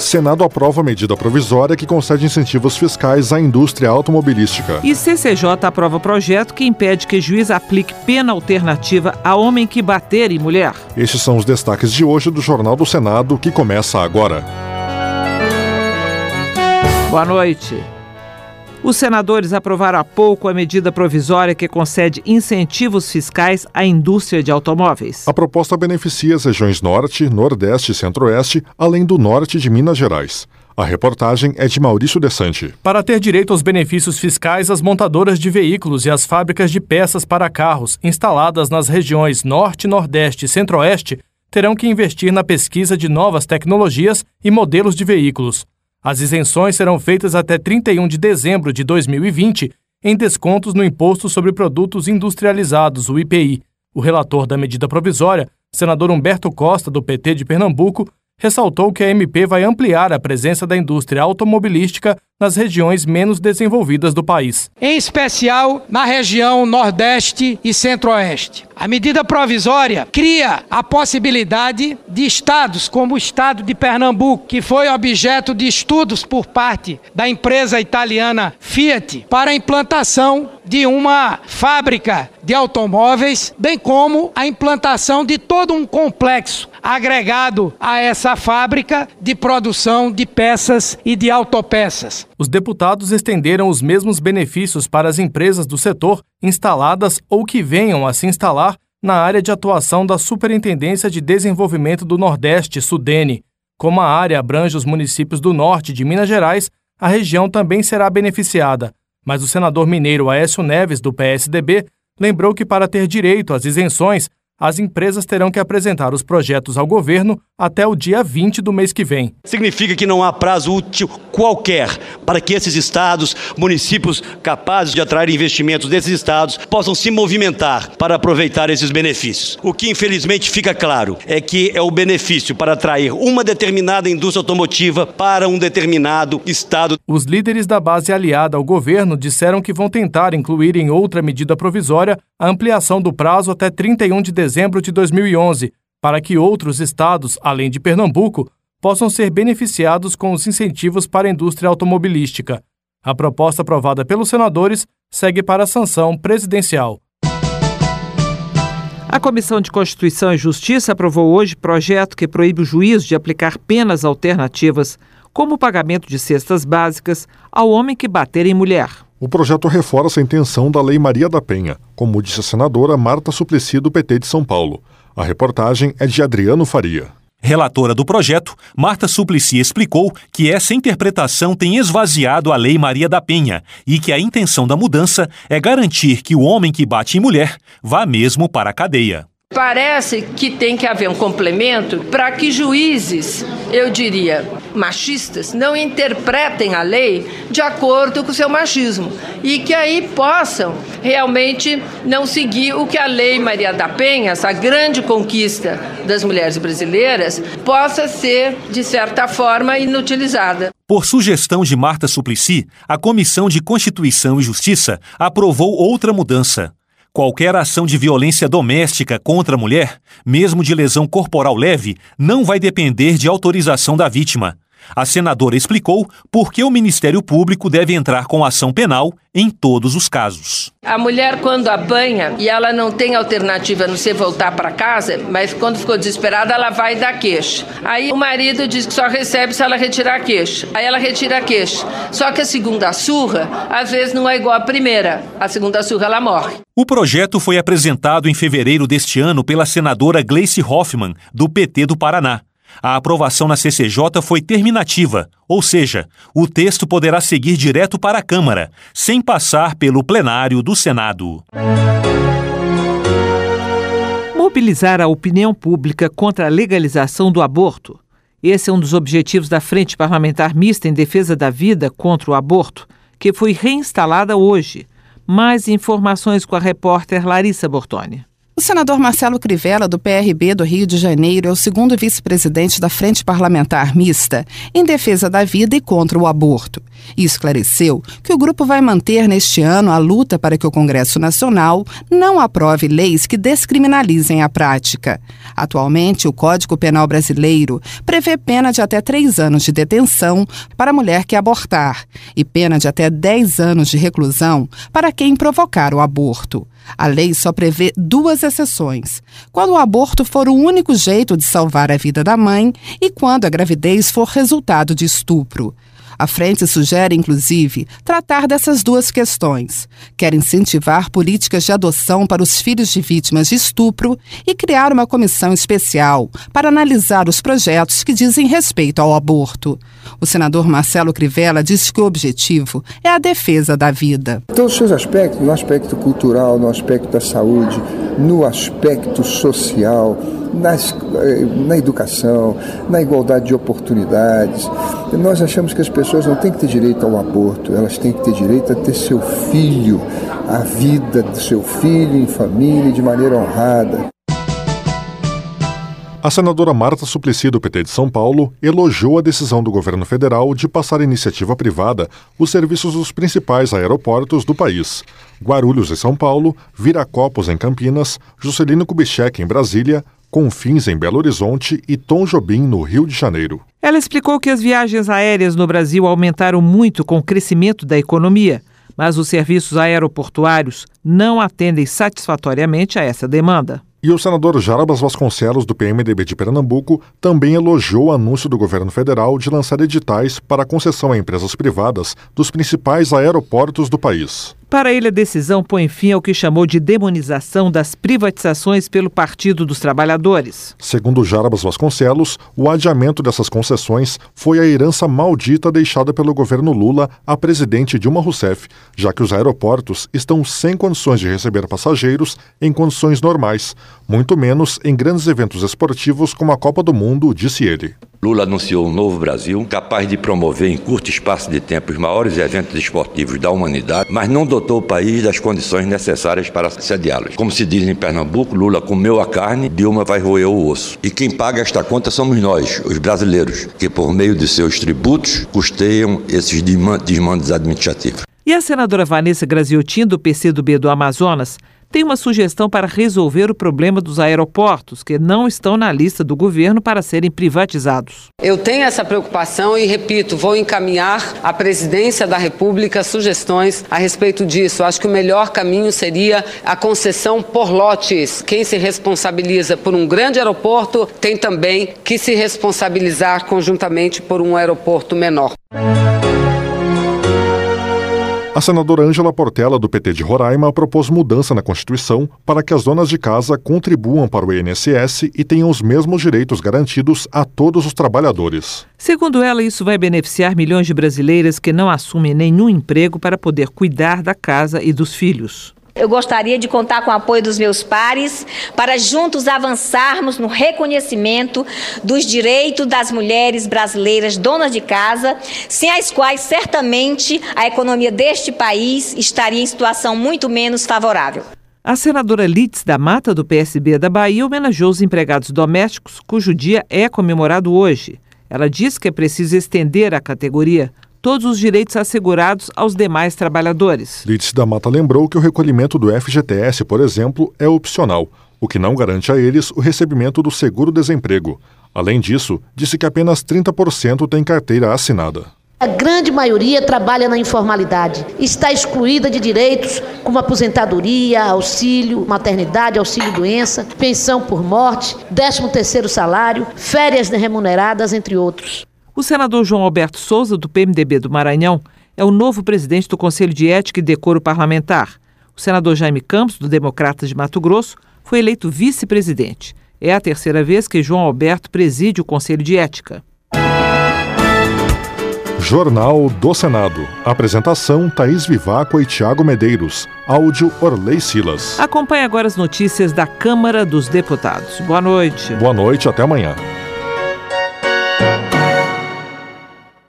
Senado aprova a medida provisória que concede incentivos fiscais à indústria automobilística. E CCJ aprova projeto que impede que juiz aplique pena alternativa a homem que bater em mulher. Estes são os destaques de hoje do Jornal do Senado, que começa agora. Boa noite. Os senadores aprovaram há pouco a medida provisória que concede incentivos fiscais à indústria de automóveis. A proposta beneficia as regiões Norte, Nordeste e Centro-Oeste, além do Norte de Minas Gerais. A reportagem é de Maurício Desante. Para ter direito aos benefícios fiscais, as montadoras de veículos e as fábricas de peças para carros instaladas nas regiões Norte, Nordeste e Centro-Oeste terão que investir na pesquisa de novas tecnologias e modelos de veículos. As isenções serão feitas até 31 de dezembro de 2020 em descontos no Imposto sobre Produtos Industrializados, o IPI. O relator da medida provisória, senador Humberto Costa, do PT de Pernambuco, ressaltou que a MP vai ampliar a presença da indústria automobilística nas regiões menos desenvolvidas do país. Em especial na região Nordeste e Centro-Oeste. A medida provisória cria a possibilidade de estados como o estado de Pernambuco, que foi objeto de estudos por parte da empresa italiana Fiat, para a implantação de uma fábrica de automóveis, bem como a implantação de todo um complexo agregado a essa fábrica de produção de peças e de autopeças. Os deputados estenderam os mesmos benefícios para as empresas do setor instaladas ou que venham a se instalar na área de atuação da Superintendência de Desenvolvimento do Nordeste, SUDENE. Como a área abrange os municípios do norte de Minas Gerais, a região também será beneficiada. Mas o senador mineiro Aécio Neves, do PSDB, lembrou que para ter direito às isenções, as empresas terão que apresentar os projetos ao governo até o dia 20 do mês que vem. Significa que não há prazo útil qualquer para que esses estados, municípios capazes de atrair investimentos desses estados, possam se movimentar para aproveitar esses benefícios. O que infelizmente fica claro é que é o benefício para atrair uma determinada indústria automotiva para um determinado estado. Os líderes da base aliada ao governo disseram que vão tentar incluir em outra medida provisória a ampliação do prazo até 31 de dezembro de 2011, para que outros estados, além de Pernambuco, possam ser beneficiados com os incentivos para a indústria automobilística. A proposta aprovada pelos senadores segue para a sanção presidencial. A Comissão de Constituição e Justiça aprovou hoje projeto que proíbe o juiz de aplicar penas alternativas, como o pagamento de cestas básicas, ao homem que bater em mulher. O projeto reforça a intenção da Lei Maria da Penha, como disse a senadora Marta Suplicy, do PT de São Paulo. A reportagem é de Adriano Faria. Relatora do projeto, Marta Suplicy explicou que essa interpretação tem esvaziado a Lei Maria da Penha e que a intenção da mudança é garantir que o homem que bate em mulher vá mesmo para a cadeia. Parece que tem que haver um complemento para que juízes, eu diria, machistas, não interpretem a lei de acordo com o seu machismo e que aí possam realmente não seguir o que a Lei Maria da Penha, essa grande conquista das mulheres brasileiras, possa ser, de certa forma, inutilizada. Por sugestão de Marta Suplicy, a Comissão de Constituição e Justiça aprovou outra mudança. Qualquer ação de violência doméstica contra a mulher, mesmo de lesão corporal leve, não vai depender de autorização da vítima. A senadora explicou por que o Ministério Público deve entrar com ação penal em todos os casos. A mulher, quando apanha e ela não tem alternativa a não ser voltar para casa, mas quando ficou desesperada, ela vai dar queixa. Aí o marido diz que só recebe se ela retirar a queixa. Aí ela retira a queixa. Só que a segunda surra, às vezes, não é igual à primeira. A segunda surra, ela morre. O projeto foi apresentado em fevereiro deste ano pela senadora Gleice Hoffmann, do PT do Paraná. A aprovação na CCJ foi terminativa, ou seja, o texto poderá seguir direto para a Câmara, sem passar pelo plenário do Senado. Mobilizar a opinião pública contra a legalização do aborto. Esse é um dos objetivos da Frente Parlamentar Mista em Defesa da Vida contra o Aborto, que foi reinstalada hoje. Mais informações com a repórter Larissa Bortoni. O senador Marcelo Crivella, do PRB do Rio de Janeiro, é o segundo vice-presidente da Frente Parlamentar Mista em defesa da vida e contra o aborto. E esclareceu que o grupo vai manter neste ano a luta para que o Congresso Nacional não aprove leis que descriminalizem a prática. Atualmente, o Código Penal brasileiro prevê pena de até 3 anos de detenção para a mulher que abortar e pena de até 10 anos de reclusão para quem provocar o aborto. A lei só prevê 2 exceções: quando o aborto for o único jeito de salvar a vida da mãe e quando a gravidez for resultado de estupro. A frente sugere, inclusive, tratar dessas 2 questões. Quer incentivar políticas de adoção para os filhos de vítimas de estupro e criar uma comissão especial para analisar os projetos que dizem respeito ao aborto. O senador Marcelo Crivella disse que o objetivo é a defesa da vida. Todos os seus aspectos, no aspecto cultural, no aspecto da saúde, no aspecto social, na educação, na igualdade de oportunidades. Nós achamos que as pessoas não têm que ter direito ao aborto, elas têm que ter direito a ter seu filho, a vida do seu filho em família de maneira honrada. A senadora Marta Suplicy, do PT de São Paulo, elogiou a decisão do governo federal de passar à iniciativa privada os serviços dos principais aeroportos do país: Guarulhos, em São Paulo, Viracopos, em Campinas, Juscelino Kubitschek, em Brasília, Confins, em Belo Horizonte e Tom Jobim, no Rio de Janeiro. Ela explicou que as viagens aéreas no Brasil aumentaram muito com o crescimento da economia, mas os serviços aeroportuários não atendem satisfatoriamente a essa demanda. E o senador Jarbas Vasconcelos, do PMDB de Pernambuco, também elogiou o anúncio do governo federal de lançar editais para concessão a empresas privadas dos principais aeroportos do país. Para ele, a decisão põe fim ao que chamou de demonização das privatizações pelo Partido dos Trabalhadores. Segundo Jarbas Vasconcelos, o adiamento dessas concessões foi a herança maldita deixada pelo governo Lula à presidente Dilma Rousseff, já que os aeroportos estão sem condições de receber passageiros em condições normais, muito menos em grandes eventos esportivos como a Copa do Mundo, disse ele. Lula anunciou um novo Brasil, capaz de promover em curto espaço de tempo os maiores eventos esportivos da humanidade, mas não dotou o país das condições necessárias para sediá-los. Como se diz em Pernambuco, Lula comeu a carne, Dilma vai roer o osso. E quem paga esta conta somos nós, os brasileiros, que por meio de seus tributos custeiam esses desmandos administrativos. E a senadora Vanessa Graziotin, do PCdoB do Amazonas, tem uma sugestão para resolver o problema dos aeroportos, que não estão na lista do governo para serem privatizados. Eu tenho essa preocupação e, repito, vou encaminhar à presidência da República sugestões a respeito disso. Acho que o melhor caminho seria a concessão por lotes. Quem se responsabiliza por um grande aeroporto tem também que se responsabilizar conjuntamente por um aeroporto menor. A senadora Ângela Portela, do PT de Roraima, propôs mudança na Constituição para que as donas de casa contribuam para o INSS e tenham os mesmos direitos garantidos a todos os trabalhadores. Segundo ela, isso vai beneficiar milhões de brasileiras que não assumem nenhum emprego para poder cuidar da casa e dos filhos. Eu gostaria de contar com o apoio dos meus pares para juntos avançarmos no reconhecimento dos direitos das mulheres brasileiras donas de casa, sem as quais certamente a economia deste país estaria em situação muito menos favorável. A senadora Lídice da Mata, do PSB da Bahia, homenageou os empregados domésticos, cujo dia é comemorado hoje. Ela disse que é preciso estender à categoria todos os direitos assegurados aos demais trabalhadores. Lídice da Mata lembrou que o recolhimento do FGTS, por exemplo, é opcional, o que não garante a eles o recebimento do seguro-desemprego. Além disso, disse que apenas 30% tem carteira assinada. A grande maioria trabalha na informalidade, está excluída de direitos como aposentadoria, auxílio maternidade, auxílio doença, pensão por morte, 13º salário, férias remuneradas, entre outros. O senador João Alberto Souza, do PMDB do Maranhão, é o novo presidente do Conselho de Ética e Decoro Parlamentar. O senador Jaime Campos, do Democratas de Mato Grosso, foi eleito vice-presidente. É a 3ª vez que João Alberto preside o Conselho de Ética. Jornal do Senado. Apresentação: Thaís Vivaco e Tiago Medeiros. Áudio: Orley Silas. Acompanhe agora as notícias da Câmara dos Deputados. Boa noite. Boa noite, até amanhã.